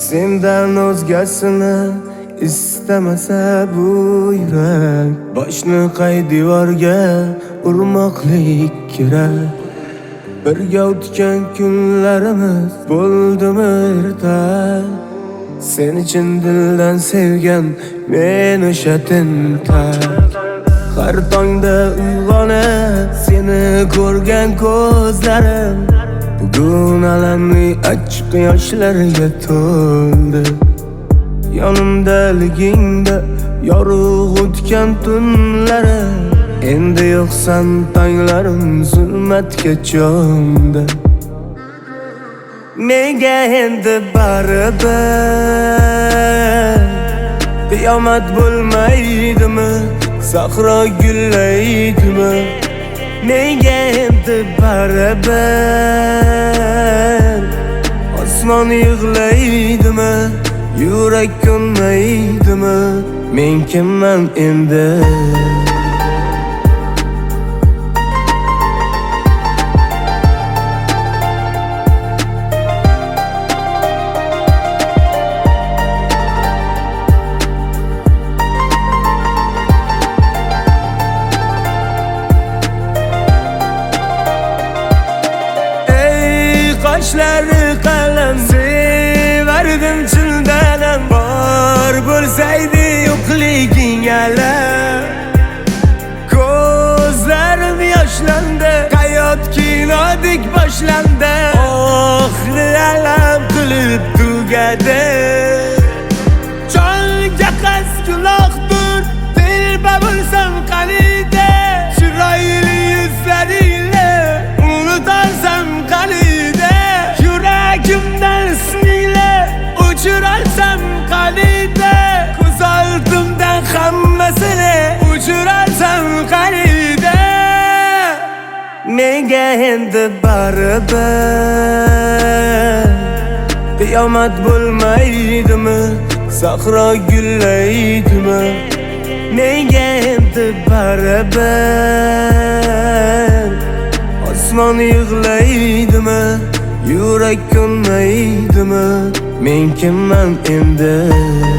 Sendan o'zgasini istamasa bu yurak, boshni qay devorga urmoqlik kerak. Birga o'tgan kunlarimiz bo'ldimi ertak, sen chin dildan sevgan men o'sha tentak. Har tongda uyg'onib seni ko'rgan ko'zlarim bugun alamli achchiq yoshlarga to'ldi. Yonimdaligingda yorug' o'tgan tunlarim, endi yo'qsan tonglarim zulmatga cho'mdi. Menga endi baribir, qiyomat bo'lmaydimi, sahro gullaydimi? Menga endi baribir, osmon yig'laydimi, yurak ko'nmaydimi? Men kimman endi? Qoshlari qalam sevardim childanam, bor bo'lsaydi yo'qliging alam. Ko'zlarim yoshlandi, hayot kinodek boshlandi, oxiri alam qilib tugadi. Jonga qasd gunohdir, telba bo'lsam qaniydi, chiroyli yuzlaringni unutarsam qaniydi, yuragimdan ismingni o'chirarsam qaniydi, ko'z oldimdan hammasini o'chirarsam qaniydi. Menga endi baribir, qiyomat bo'lmaydimi, sahro gullaydimi? Menga endi baribir, osmon yig'laydimi, yurak ko'nmaydimi? Men kimman endi?